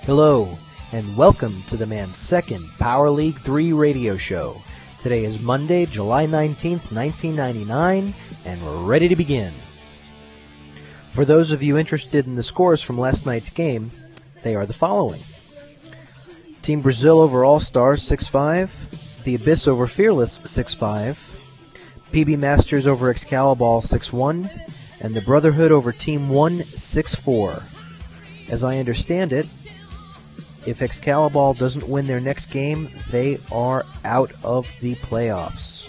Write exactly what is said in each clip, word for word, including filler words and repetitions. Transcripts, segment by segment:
Hello, and welcome to the man's second Power League three radio show. Today is Monday, July nineteenth, nineteen ninety-nine, and we're ready to begin. For those of you interested in the scores from last night's game, they are the following. Team Brazil over All-Stars six five, The Abyss over Fearless six five, P B Masters over Excalibur six one, and the Brotherhood over Team one six four. As I understand it, if Excalibur doesn't win their next game, they are out of the playoffs.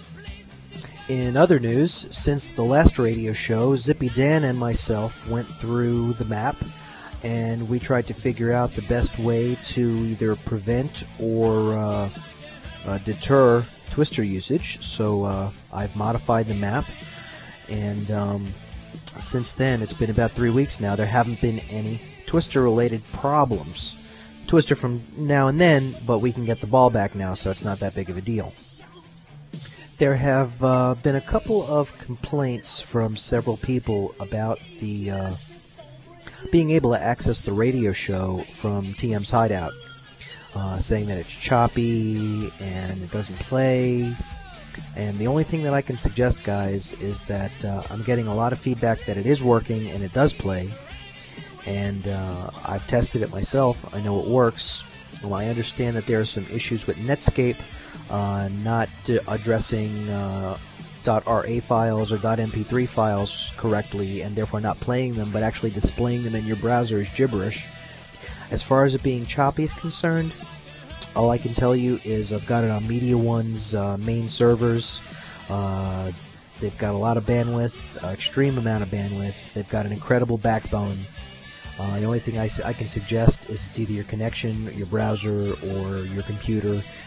In other news, since the last radio show, Zippy Dan and myself went through the map, and we tried to figure out the best way to either prevent or uh, uh, deter Twister usage. So uh, I've modified the map, and um, since then, it's been about three weeks now, there haven't been any Twister-related problems. Twister from now and then, but we can get the ball back now, so it's not that big of a deal. There have uh, been a couple of complaints from several people about the uh, being able to access the radio show from T M's Hideout, uh, saying that it's choppy and it doesn't play. And the only thing that I can suggest, guys, is that uh, I'm getting a lot of feedback that it is working and it does play. And uh, I've tested it myself. I know it works. Well, I understand that there are some issues with Netscape uh, not uh, addressing uh, .ra files or .m p three files correctly, and therefore not playing them, but actually displaying them in your browser is gibberish. As far as it being choppy is concerned, all I can tell you is I've got it on Media One's uh, main servers. Uh, they've got a lot of bandwidth, uh, extreme amount of bandwidth. They've got an incredible backbone. Uh, the only thing I, I can suggest is it's either your connection, your browser, or your computer.